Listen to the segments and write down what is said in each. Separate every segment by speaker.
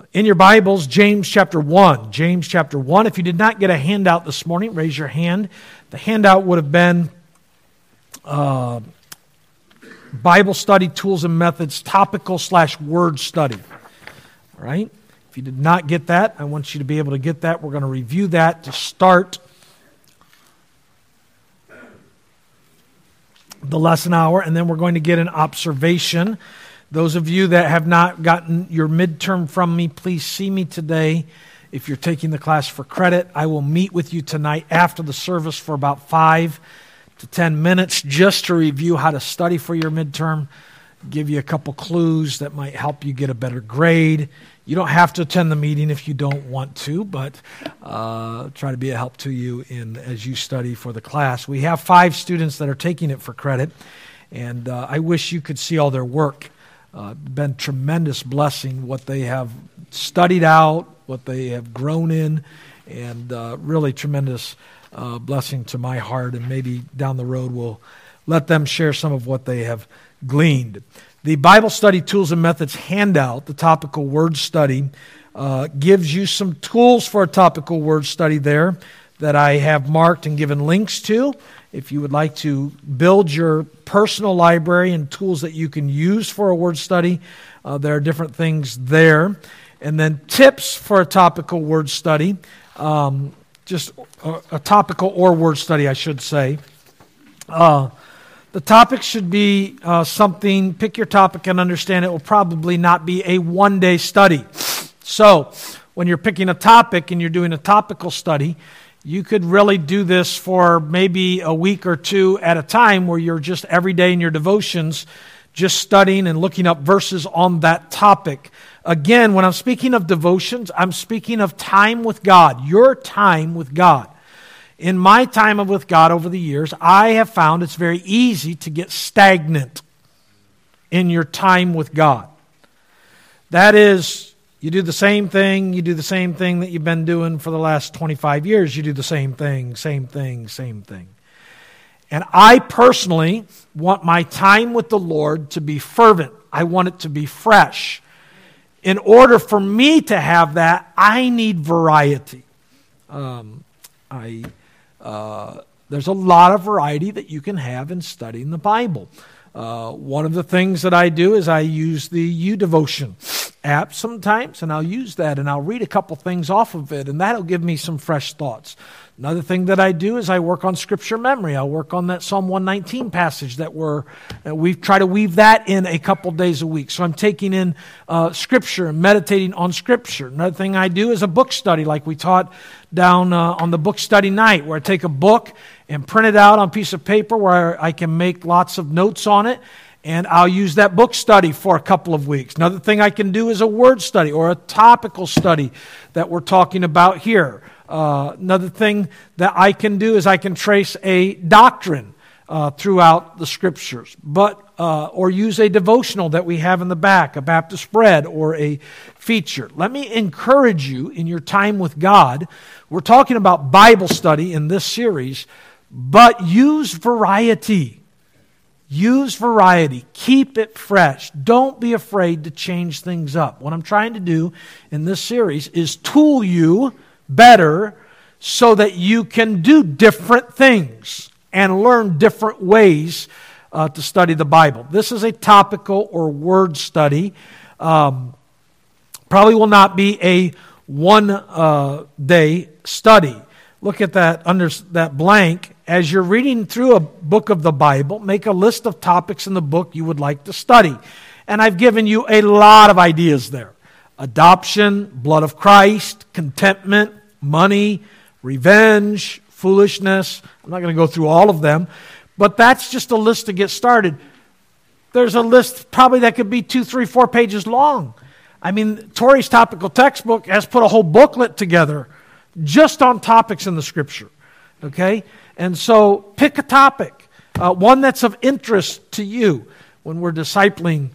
Speaker 1: In your Bibles, James chapter 1. James chapter 1. If you did not get a handout this morning, raise your hand. The handout would have been Bible study tools and methods, topical/word study. All right? If you did not get that, I want you to be able to get that. We're going to review that to start the lesson hour, and then we're going to get an observation. Those of you that have not gotten your midterm from me, please see me today. If you're taking the class for credit, I will meet with you tonight after the service for about 5 to 10 minutes just to review how to study for your midterm, give you a couple clues that might help you get a better grade. You don't have to attend the meeting if you don't want to, but try to be a help to you as you study for the class. We have 5 students that are taking it for credit, and I wish you could see all their work. Been tremendous blessing what they have studied out, what they have grown in, and really tremendous blessing to my heart. And maybe down the road we'll let them share some of what they have gleaned. The Bible Study Tools and Methods handout, the topical word study, gives you some tools for a topical word study there that I have marked and given links to. If you would like to build your personal library and tools that you can use for a word study, there are different things there. And then tips for a topical word study, just a topical or word study, I should say. The topic should be something, pick your topic and understand it will probably not be a one-day study. So when you're picking a topic and you're doing a topical study, you could really do this for maybe a week or two at a time where you're just every day in your devotions just studying and looking up verses on that topic. Again, when I'm speaking of devotions, I'm speaking of time with God, your time with God. In my time with God over the years, I have found it's very easy to get stagnant in your time with God. That is, you do the same thing that you've been doing for the last 25 years. You do the same thing. And I personally want my time with the Lord to be fervent. I want it to be fresh. In order for me to have that, I need variety. There's a lot of variety that you can have in studying the Bible. One of the things that I do is I use the YouDevotion app sometimes, and I'll use that, and I'll read a couple things off of it, and that'll give me some fresh thoughts. Another thing that I do is I work on scripture memory. I'll work on that Psalm 119 passage that we try to weave that in a couple days a week. So I'm taking in scripture and meditating on scripture. Another thing I do is a book study, like we taught down on the book study night, where I take a book and print it out on a piece of paper where I can make lots of notes on it, and I'll use that book study for a couple of weeks. Another thing I can do is a word study or a topical study that we're talking about here. Another thing that I can do is I can trace a doctrine throughout the Scriptures, or use a devotional that we have in the back, a Baptist spread or a feature. Let me encourage you in your time with God. We're talking about Bible study in this series, but use variety. Use variety. Keep it fresh. Don't be afraid to change things up. What I'm trying to do in this series is tool you better so that you can do different things and learn different ways to study the Bible. This is a topical or word study. Probably will not be a one-day study. Look at that under that blank. As you're reading through a book of the Bible, make a list of topics in the book you would like to study. And I've given you a lot of ideas there. Adoption, blood of Christ, contentment, money, revenge, foolishness. I'm not going to go through all of them, but that's just a list to get started. There's a list probably that could be 2, 3, 4 pages long. I mean, Tori's topical textbook has put a whole booklet together just on topics in the Scripture. Okay? And so pick a topic, one that's of interest to you when we're discipling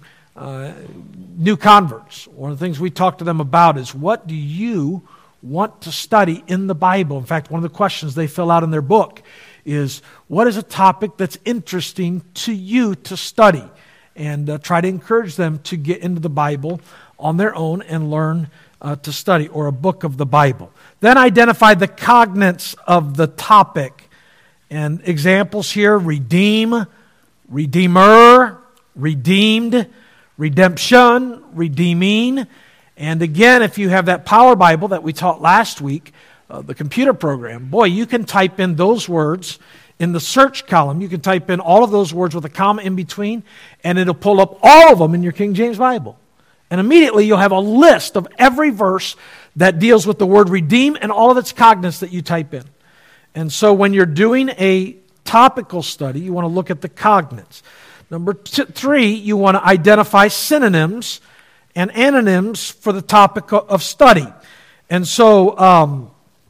Speaker 1: new converts. One of the things we talk to them about is, what do you want to study in the Bible? In fact, one of the questions they fill out in their book is, what is a topic that's interesting to you to study? And try to encourage them to get into the Bible on their own and learn to study, or a book of the Bible. Then identify the cognates of the topic. And examples here: redeem, redeemer, redeemed, redemption, redeeming. And again, if you have that Power Bible that we taught last week, the computer program, boy, you can type in those words in the search column. You can type in all of those words with a comma in between, and it'll pull up all of them in your King James Bible. And immediately you'll have a list of every verse that deals with the word redeem and all of its cognates that you type in. And so when you're doing a topical study, you want to look at the cognates. Number 3, you want to identify synonyms and antonyms for the topic of study. And so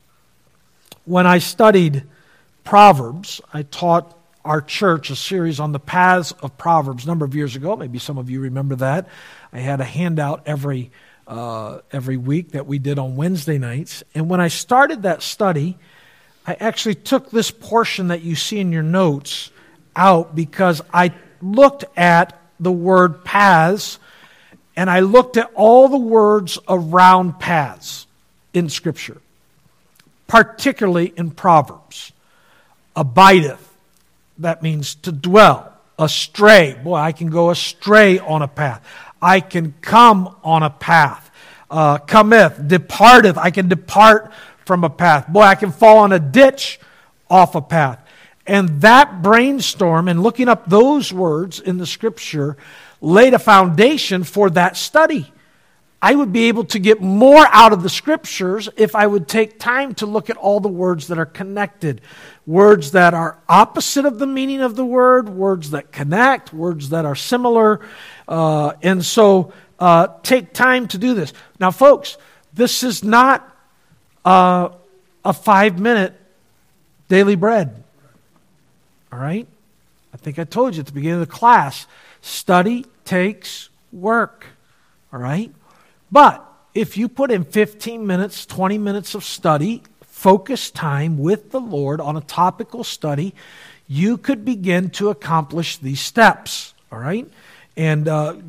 Speaker 1: when I studied Proverbs, I taught our church a series on the paths of Proverbs a number of years ago. Maybe some of you remember that. I had a handout every week that we did on Wednesday nights. And when I started that study, I actually took this portion that you see in your notes out because I looked at the word paths, and I looked at all the words around paths in Scripture, particularly in Proverbs. Abideth, that means to dwell. Astray, boy, I can go astray on a path. I can come on a path. Cometh, departeth, I can depart from a path. Boy, I can fall on a ditch off a path. And that brainstorm and looking up those words in the Scripture laid a foundation for that study. I would be able to get more out of the Scriptures if I would take time to look at all the words that are connected. Words that are opposite of the meaning of the word, words that connect, words that are similar. And so take time to do this. Now, folks, this is not a 5-minute daily bread. All right? I think I told you at the beginning of the class, study takes work. All right? But if you put in 15 minutes, 20 minutes of study, focused time with the Lord on a topical study, you could begin to accomplish these steps, all right? And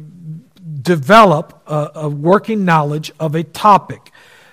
Speaker 1: develop a working knowledge of a topic.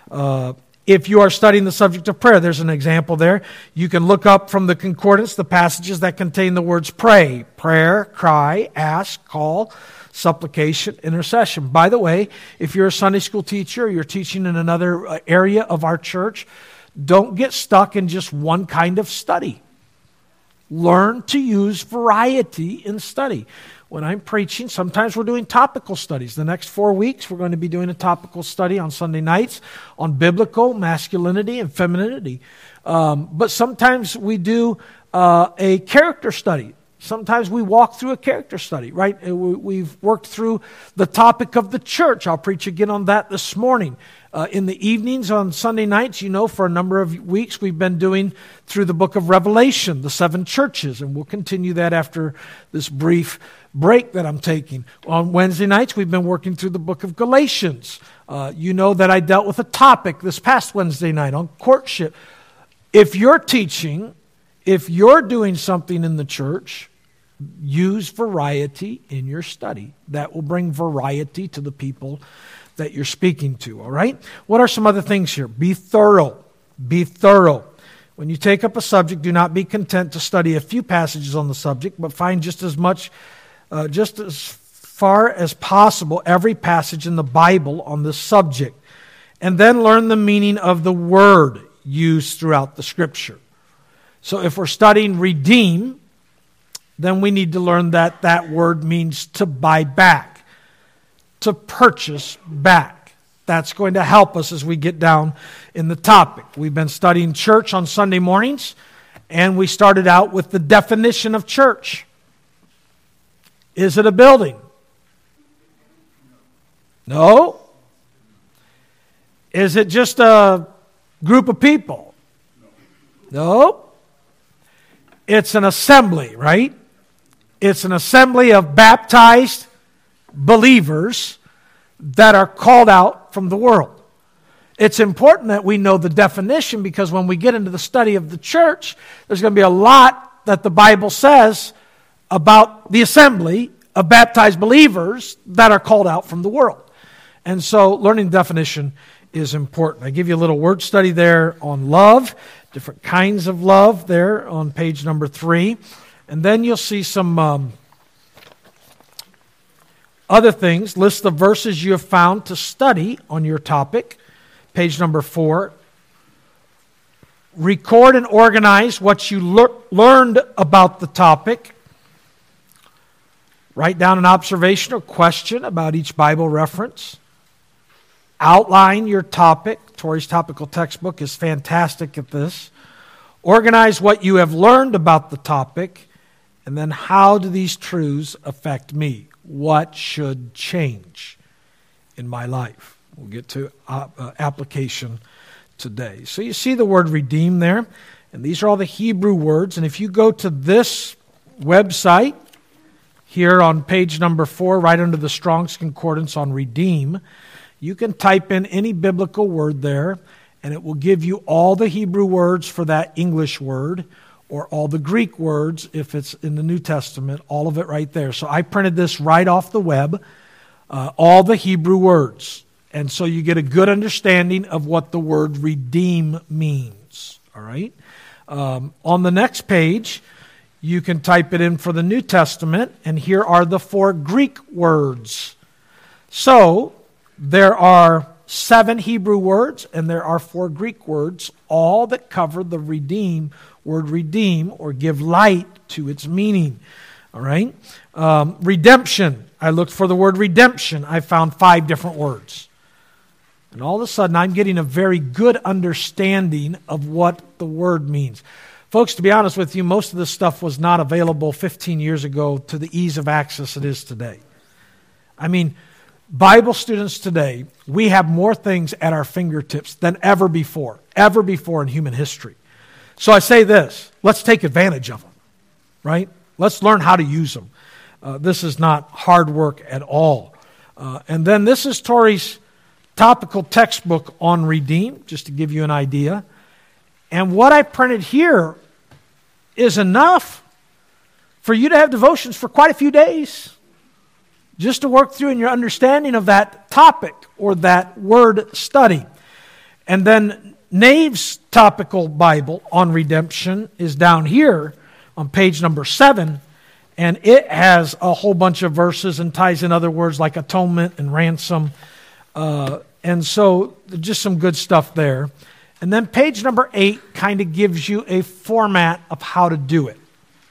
Speaker 1: If you are studying the subject of prayer, there's an example there. You can look up from the concordance the passages that contain the words pray, prayer, cry, ask, call, supplication, intercession. By the way, if you're a Sunday school teacher or you're teaching in another area of our church, don't get stuck in just one kind of study. Learn to use variety in study. When I'm preaching, sometimes we're doing topical studies. The next 4 weeks, we're going to be doing a topical study on Sunday nights on biblical masculinity and femininity. But sometimes we do a character study. Sometimes we walk through a character study, right? We've worked through the topic of the church. I'll preach again on that this morning. In the evenings on Sunday nights, you know, for a number of weeks, we've been doing through the book of Revelation, the 7 churches, and we'll continue that after this brief break that I'm taking. On Wednesday nights, we've been working through the book of Galatians. You know that I dealt with a topic this past Wednesday night on courtship. If you're teaching, if you're doing something in the church, use variety in your study. That will bring variety to the people that you're speaking to, all right? What are some other things here? Be thorough. Be thorough. When you take up a subject, do not be content to study a few passages on the subject, but find just as far as possible every passage in the Bible on this subject, and then learn the meaning of the word used throughout the Scripture. So if we're studying redeem, then we need to learn that that word means to buy back, to purchase back. That's going to help us as we get down in the topic. We've been studying church on Sunday mornings, and we started out with the definition of church. Is it a building? No. Is it just a group of people? No. It's an assembly, right? It's an assembly of baptized believers that are called out from the world. It's important that we know the definition, because when we get into the study of the church, there's going to be a lot that the Bible says about the assembly of baptized believers that are called out from the world. And so learning definition is important. I give you a little word study there on love, different kinds of love there on page number 3. And then you'll see some other things. List the verses you have found to study on your topic, page number 4. Record and organize what you learned about the topic. Write down an observation or question about each Bible reference. Outline your topic. Tori's topical textbook is fantastic at this. Organize what you have learned about the topic. And then how do these truths affect me? What should change in my life? We'll get to application today. So you see the word redeem there. And these are all the Hebrew words. And if you go to this website, here on page number 4, right under the Strong's Concordance on redeem, you can type in any biblical word there, and it will give you all the Hebrew words for that English word, or all the Greek words if it's in the New Testament, all of it right there. So I printed this right off the web, all the Hebrew words. And so you get a good understanding of what the word redeem means. All right? On the next page, you can type it in for the New Testament, and here are the 4 Greek words. So, there are 7 Hebrew words, and there are 4 Greek words, all that cover the word redeem, or give light to its meaning. All right? Redemption. I looked for the word redemption. I found 5 different words. And all of a sudden, I'm getting a very good understanding of what the word means. Folks, to be honest with you, most of this stuff was not available 15 years ago to the ease of access it is today. I mean, Bible students today, we have more things at our fingertips than ever before in human history. So I say this, let's take advantage of them, right? Let's learn how to use them. This is not hard work at all. And then this is Tori's topical textbook on redeem, just to give you an idea. And what I printed here is enough for you to have devotions for quite a few days, just to work through in your understanding of that topic or that word study. And then Nave's topical Bible on redemption is down here on page number 7, and it has a whole bunch of verses and ties in other words like atonement and ransom. And so just some good stuff there. And then page number 8 kind of gives you a format of how to do it.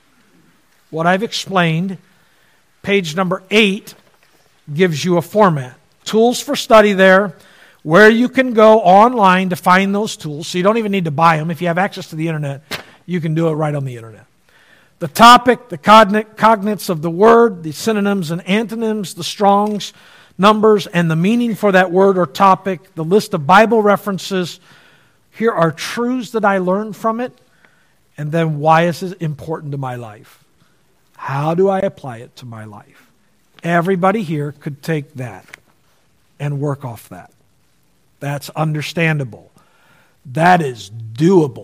Speaker 1: What I've explained, page number 8 gives you a format. Tools for study there, where you can go online to find those tools. So you don't even need to buy them. If you have access to the internet, you can do it right on the internet. The topic, the cognates of the word, the synonyms and antonyms, the Strong's numbers, and the meaning for that word or topic, the list of Bible references. Here are truths that I learned from it, and then why is it important to my life? How do I apply it to my life? Everybody here could take that and work off that. That's understandable. That is doable.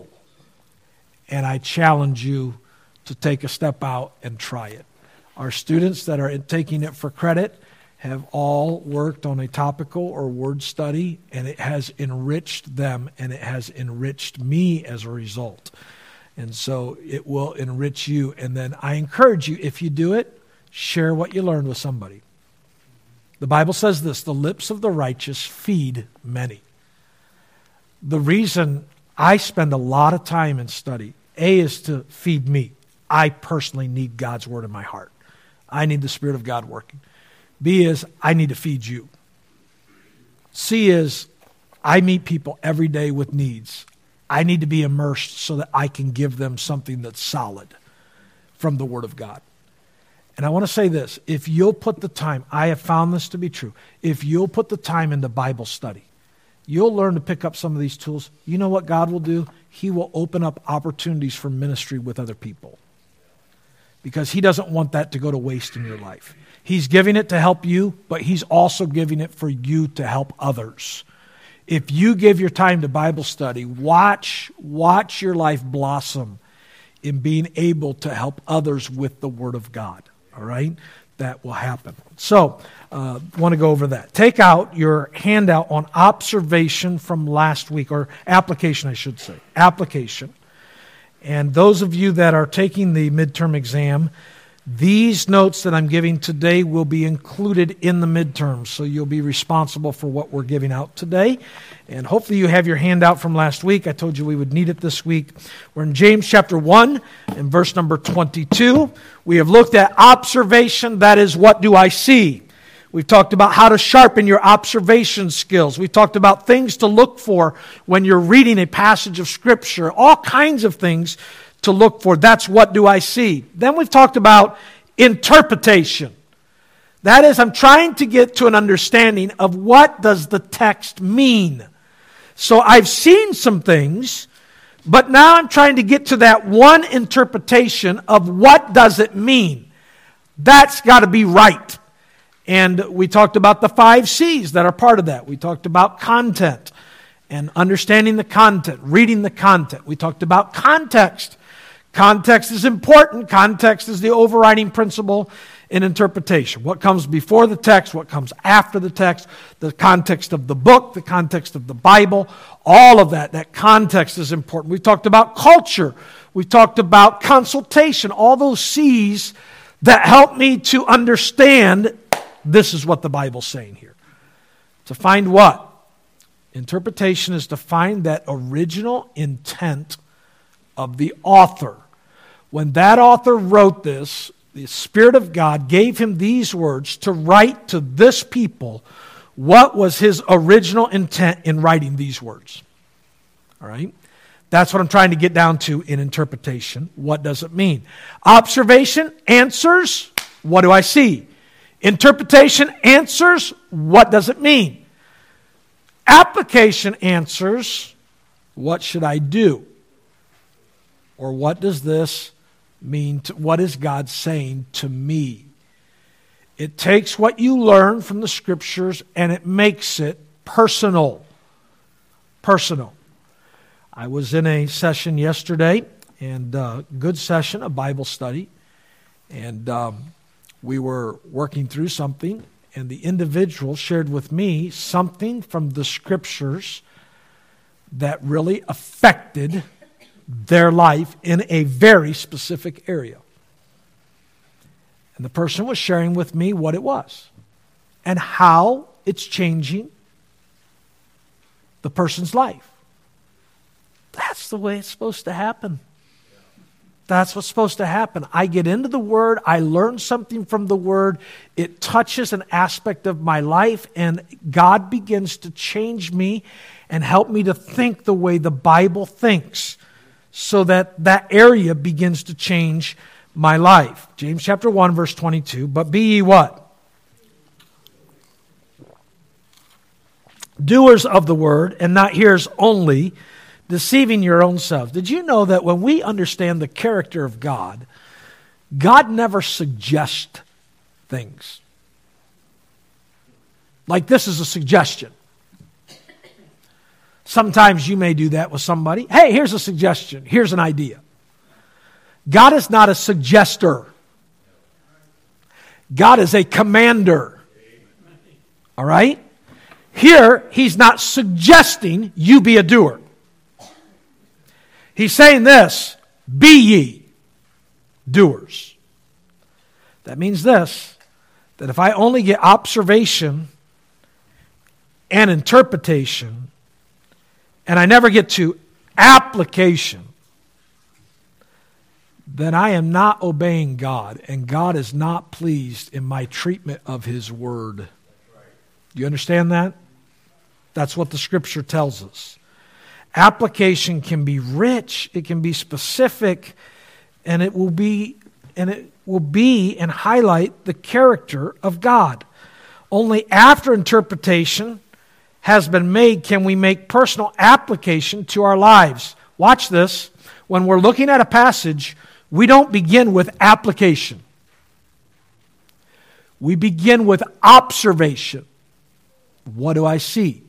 Speaker 1: And I challenge you to take a step out and try it. Our students that are taking it for credit have all worked on a topical or word study, and it has enriched them, and it has enriched me as a result. And so it will enrich you. And then I encourage you, if you do it, share what you learned with somebody. The Bible says this, the lips of the righteous feed many. The reason I spend a lot of time in study, A, is to feed me. I personally need God's word in my heart. I need the Spirit of God working. B is, I need to feed you. C is, I meet people every day with needs. I need to be immersed so that I can give them something that's solid from the Word of God. And I want to say this, if you'll put the time, I have found this to be true, if you'll put the time into Bible study, you'll learn to pick up some of these tools. You know what God will do? He will open up opportunities for ministry with other people. Because He doesn't want that to go to waste in your life. He's giving it to help you, but He's also giving it for you to help others. If you give your time to Bible study, watch your life blossom in being able to help others with the Word of God. All right? that will happen. So, I want to go over that. Take out your handout on observation from last week, or application, I should say. Application. And those of you that are taking the midterm exam, these notes that I'm giving today will be included in the midterm, so you'll be responsible for what we're giving out today. And hopefully you have your handout from last week. I told you we would need it this week. We're in James chapter 1 and verse number 22. We have looked at observation, that is, what do I see? We've talked about how to sharpen your observation skills. We've talked about things to look for when you're reading a passage of Scripture, all kinds of things to look for. That's what do I see. Then we've talked about interpretation. That is, I'm trying to get to an understanding of what does the text mean. So I've seen some things, but now I'm trying to get to that one interpretation of what does it mean. That's got to be right. And we talked about the 5 C's that are part of that. We talked about content and understanding the content, reading the content. We talked about context. Context is important. Context is the overriding principle in interpretation. What comes before the text, what comes after the text, the context of the book, the context of the Bible, all of that context is important. We talked about culture. We talked about consultation, all those C's that help me to understand this is what the Bible's saying here. To find what? Interpretation is to find that original intent of the author. When that author wrote this, the Spirit of God gave him these words to write to this people. What was his original intent in writing these words? All right? That's what I'm trying to get down to in interpretation. What does it mean? Observation answers, what do I see? Interpretation answers, what does it mean? Application answers, what should I do? Or what does this mean? What is God saying to me? It takes what you learn from the Scriptures and it makes it personal. Personal. I was in a session yesterday, and good session, a Bible study, and we were working through something, and the individual shared with me something from the Scriptures that really affected their life in a very specific area. And the person was sharing with me what it was and how it's changing the person's life. That's the way it's supposed to happen. That's what's supposed to happen. I get into the Word, I learn something from the Word, it touches an aspect of my life, and God begins to change me and help me to think the way the Bible thinks, so that that area begins to change my life. James chapter 1, verse 22, but be ye what? Doers of the Word, and not hearers only, deceiving your own selves. Did you know that when we understand the character of God, God never suggests things? Like this is a suggestion. Sometimes you may do that with somebody. Hey, here's a suggestion. Here's an idea. God is not a suggester. God is a commander. All right? Here, He's not suggesting you be a doer. He's saying this, be ye doers. That means this, that if I only get observation and interpretation, and I never get to application, then I am not obeying God, and God is not pleased in my treatment of His Word. Do you understand that? That's what the Scripture tells us. Application can be rich, it can be specific, and it will be and highlight the character of God. Only after interpretation has been made can we make personal application to our lives. Watch this. When we're looking at a passage, we don't begin with application. We begin with observation. What do I see?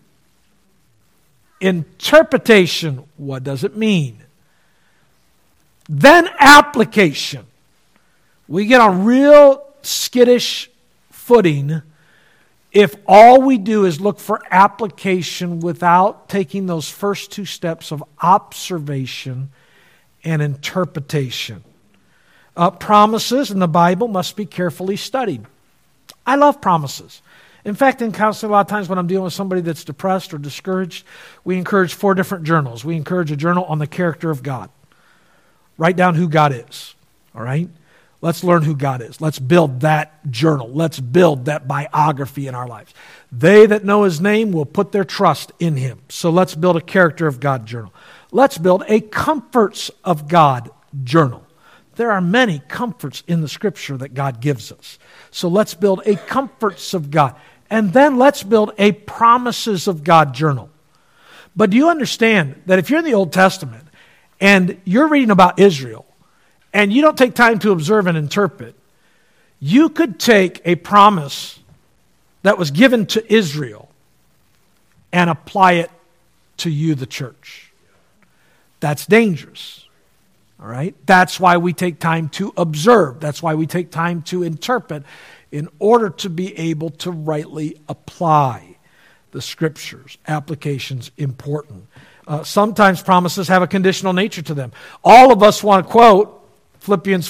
Speaker 1: Interpretation, what does it mean? Then application. We get on real skittish footing if all we do is look for application without taking those first two steps of observation and interpretation. Promises in the Bible must be carefully studied. I love promises. In fact, in counseling, a lot of times when I'm dealing with somebody that's depressed or discouraged, we encourage 4 different journals. We encourage a journal on the character of God. Write down who God is, all right? Let's learn who God is. Let's build that journal. Let's build that biography in our lives. They that know His name will put their trust in Him. So let's build a character of God journal. Let's build a comforts of God journal. There are many comforts in the Scripture that God gives us. So let's build a comforts of God. And then let's build a promises of God journal. But do you understand that if you're in the Old Testament and you're reading about Israel, and you don't take time to observe and interpret, you could take a promise that was given to Israel and apply it to you, the church. That's dangerous. All right? That's why we take time to observe. That's why we take time to interpret in order to be able to rightly apply the Scriptures. Application's important. Sometimes promises have a conditional nature to them. All of us want to quote Philippians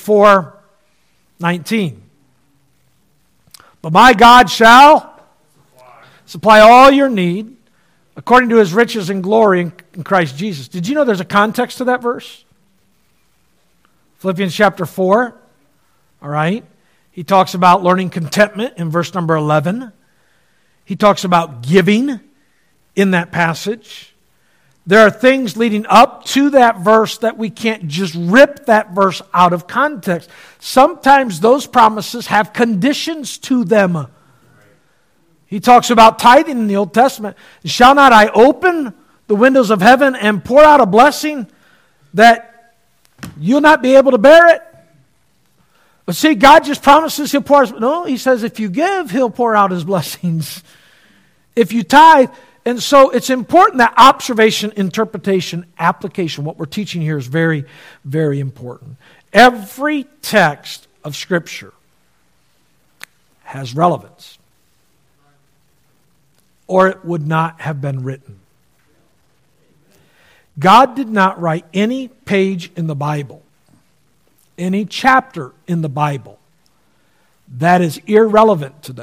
Speaker 1: 4:19. But my God shall supply all your need according to His riches and glory in Christ Jesus. Did you know there's a context to that verse? Philippians chapter 4, all right? He talks about learning contentment in verse number 11. He talks about giving in that passage. There are things leading up to that verse that we can't just rip that verse out of context. Sometimes those promises have conditions to them. He talks about tithing in the Old Testament. Shall not I open the windows of heaven and pour out a blessing that you'll not be able to bear it? But see, God just promises He'll pour out. No, He says if you give, He'll pour out His blessings. If you tithe. And so it's important that observation, interpretation, application, what we're teaching here is very, very important. Every text of Scripture has relevance, or it would not have been written. God did not write any page in the Bible, any chapter in the Bible, that is irrelevant today.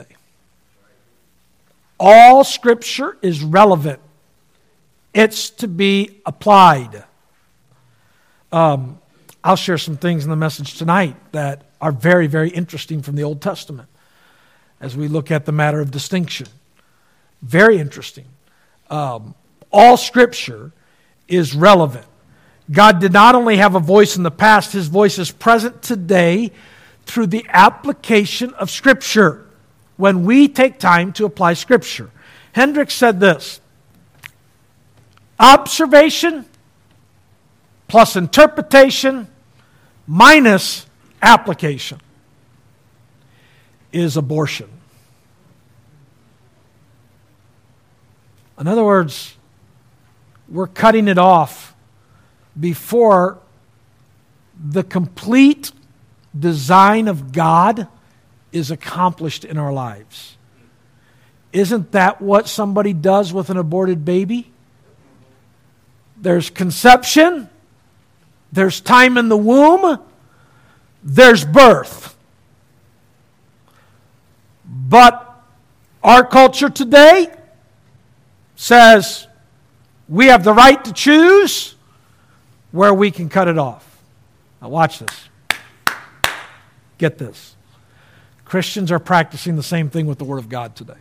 Speaker 1: All Scripture is relevant. It's to be applied. I'll share some things in the message tonight that are very, very interesting from the Old Testament as we look at the matter of distinction. Very interesting. All Scripture is relevant. God did not only have a voice in the past, His voice is present today through the application of Scripture. When we take time to apply Scripture. Hendricks said this: observation plus interpretation minus application is abortion. In other words, we're cutting it off before the complete design of God is accomplished in our lives. Isn't that what somebody does with an aborted baby? There's conception, there's time in the womb, there's birth. But our culture today says we have the right to choose where we can cut it off. Now watch this. Get this. Christians are practicing the same thing with the Word of God today.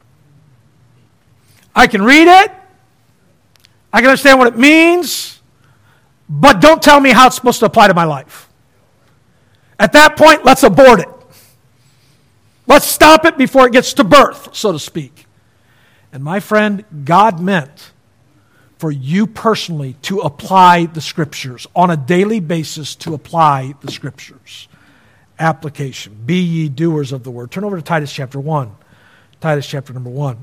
Speaker 1: I can read it. I can understand what it means. But don't tell me how it's supposed to apply to my life. At that point, let's abort it. Let's stop it before it gets to birth, so to speak. And my friend, God meant for you personally to apply the Scriptures on a daily basis, to apply the Scriptures. Application. Be ye doers of the word. Turn over to Titus chapter 1. Titus chapter number 1.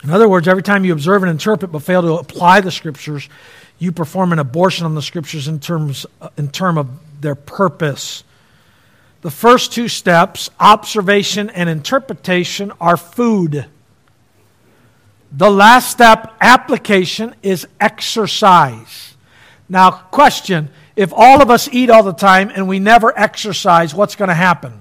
Speaker 1: In other words, every time you observe and interpret but fail to apply the Scriptures, you perform an abortion on the Scriptures in terms of their purpose. The first two steps, observation and interpretation, are food. The last step, application, is exercise. Now, question, if all of us eat all the time and we never exercise, what's going to happen?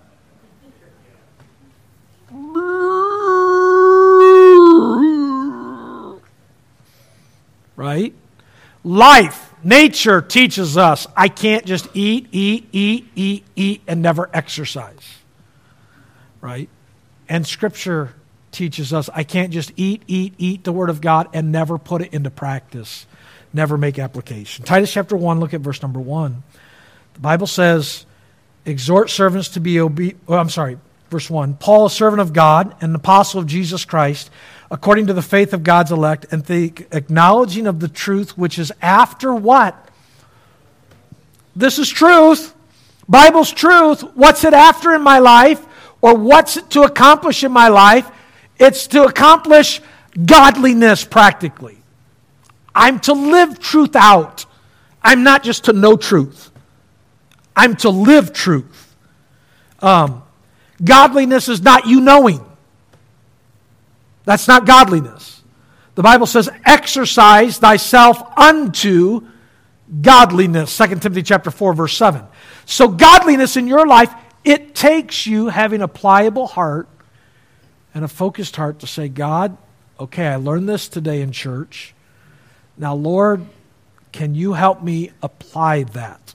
Speaker 1: Right? Life, nature teaches us I can't just eat, and never exercise. Right? And Scripture teaches us I can't just eat the Word of God and never put it into practice, never make application. Titus chapter 1, look at verse number 1. The Bible says, exhort servants to be obedient. Verse 1. Paul, a servant of God and an apostle of Jesus Christ, according to the faith of God's elect, and the acknowledging of the truth which is after what? This is truth. Bible's truth. What's it after in my life? Or what's it to accomplish in my life? It's to accomplish godliness practically. I'm to live truth out. I'm not just to know truth. I'm to live truth. Godliness is not you knowing. That's not godliness. The Bible says, exercise thyself unto godliness. 2 Timothy chapter 4, verse 7. So godliness in your life, it takes you having a pliable heart and a focused heart to say, God, okay, I learned this today in church. Now, Lord, can you help me apply that?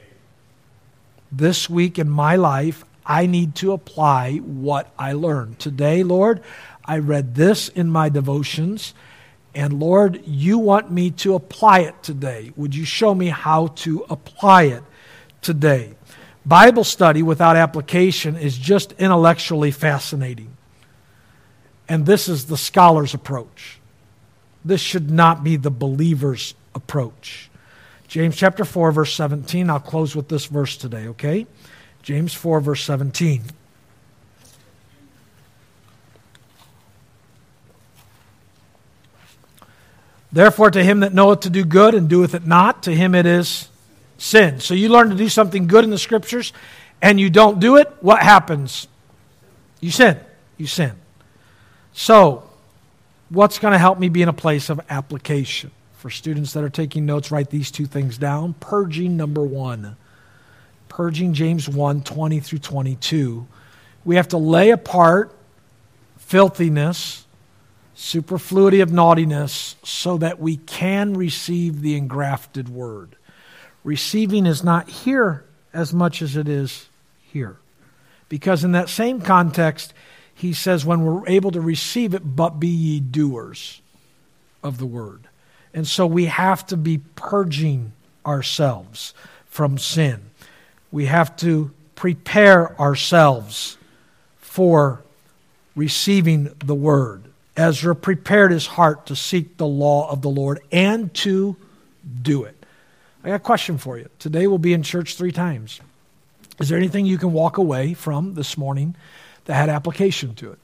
Speaker 1: This week in my life, I need to apply what I learned. Today, Lord, I read this in my devotions, and Lord, you want me to apply it today. Would you show me how to apply it today? Bible study without application is just intellectually fascinating. And this is the scholar's approach. This should not be the believer's approach. James chapter 4, verse 17. I'll close with this verse today, okay? James 4, verse 17. Therefore, to him that knoweth to do good and doeth it not, to him it is sin. So you learn to do something good in the Scriptures, and you don't do it, what happens? You sin. You sin. So, what's going to help me be in a place of application? For students that are taking notes, write these two things down. Purging, number 1. Purging, James 1, 20 through 22. We have to lay apart filthiness, superfluity of naughtiness, so that we can receive the engrafted word. Receiving is not here as much as it is here. Because in that same context, he says, when we're able to receive it, but be ye doers of the word. And so we have to be purging ourselves from sin. We have to prepare ourselves for receiving the word. Ezra prepared his heart to seek the law of the Lord and to do it. I got a question for you. Today we'll be in church 3 times. Is there anything you can walk away from this morning that had application to it?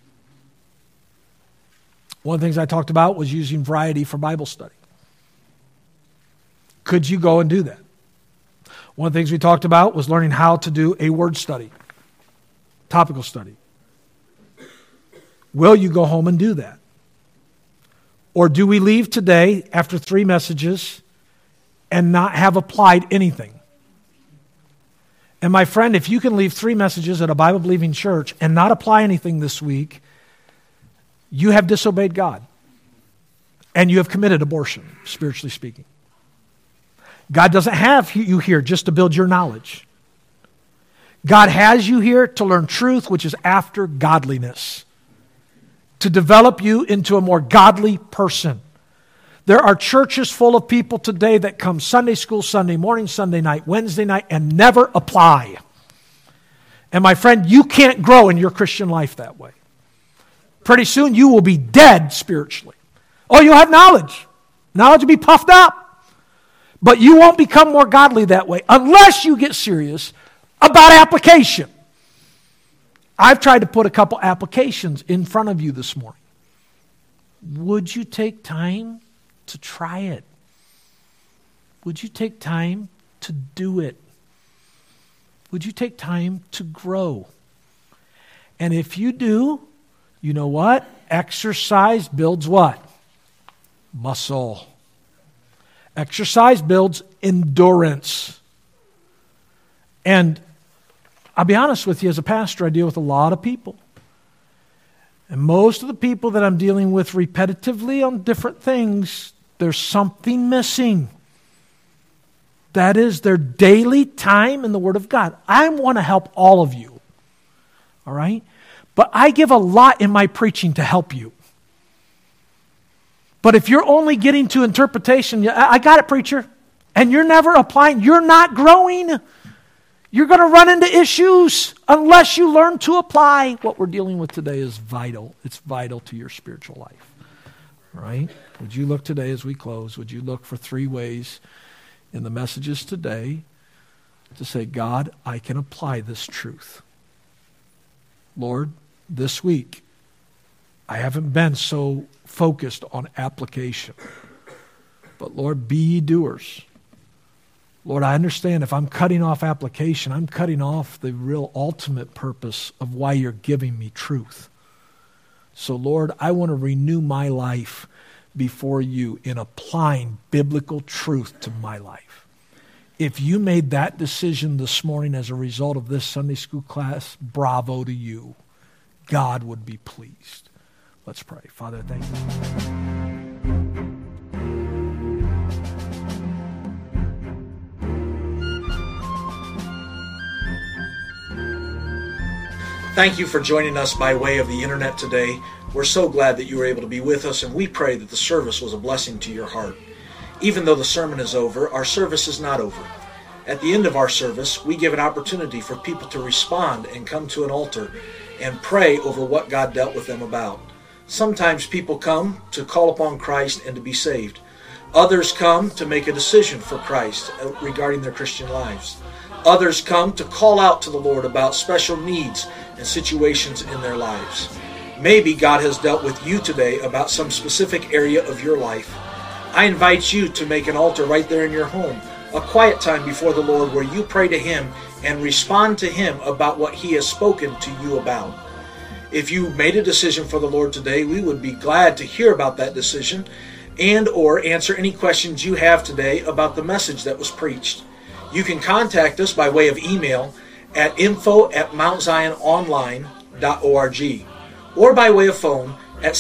Speaker 1: One of the things I talked about was using variety for Bible study. Could you go and do that? One of the things we talked about was learning how to do a word study, topical study. Will you go home and do that? Or do we leave today after 3 messages and not have applied anything? And my friend, if you can leave 3 messages at a Bible-believing church and not apply anything this week, you have disobeyed God. And you have committed abortion, spiritually speaking. God doesn't have you here just to build your knowledge. God has you here to learn truth, which is after godliness, to develop you into a more godly person. There are churches full of people today that come Sunday school, Sunday morning, Sunday night, Wednesday night, and never apply. And my friend, you can't grow in your Christian life that way. Pretty soon you will be dead spiritually. Oh, you'll have knowledge. Knowledge will be puffed up. But you won't become more godly that way unless you get serious about application. I've tried to put a couple applications in front of you this morning. would you take time to try it? Would you take time to do it? Would you take time to grow? And if you do, you know what? Exercise builds what? Muscle. Exercise builds endurance. And I'll be honest with you, as a pastor, I deal with a lot of people. And most of the people that I'm dealing with repetitively on different things, there's something missing. That is their daily time in the Word of God. I want to help all of you. All right? But I give a lot in my preaching to help you. But if you're only getting to interpretation, I got it, preacher, and you're never applying, you're not growing. You're going to run into issues unless you learn to apply. What we're dealing with today is vital. It's vital to your spiritual life. All right? Would you look today as we close, would you look for 3 ways in the messages today to say, God, I can apply this truth. Lord, this week, I haven't been so focused on application. But Lord, be ye doers. Lord, I understand if I'm cutting off application, I'm cutting off the real ultimate purpose of why you're giving me truth. So Lord, I want to renew my life before you in applying biblical truth to my life. If you made that decision this morning as a result of this Sunday school class, bravo to you. God would be pleased. Let's pray. Father, thank you.
Speaker 2: Thank you for joining us by way of the internet today. We're so glad that you were able to be with us, and we pray that the service was a blessing to your heart. Even though the sermon is over, our service is not over. At the end of our service, we give an opportunity for people to respond and come to an altar and pray over what God dealt with them about. Sometimes people come to call upon Christ and to be saved. Others come to make a decision for Christ regarding their Christian lives. Others come to call out to the Lord about special needs and situations in their lives. Maybe God has dealt with you today about some specific area of your life. I invite you to make an altar right there in your home, a quiet time before the Lord where you pray to Him and respond to Him about what He has spoken to you about. If you made a decision for the Lord today, we would be glad to hear about that decision and or answer any questions you have today about the message that was preached. You can contact us by way of email at info@mountziononline.org or by way of phone at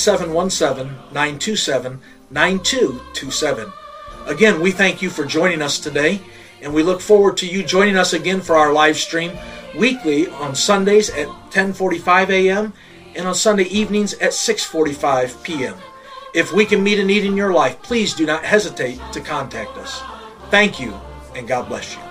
Speaker 2: 717-927-9227. Again, we thank you for joining us today, and we look forward to you joining us again for our live stream weekly on Sundays at 10:45 a.m. and on Sunday evenings at 6:45 p.m. If we can meet a need in your life, please do not hesitate to contact us. Thank you, and God bless you.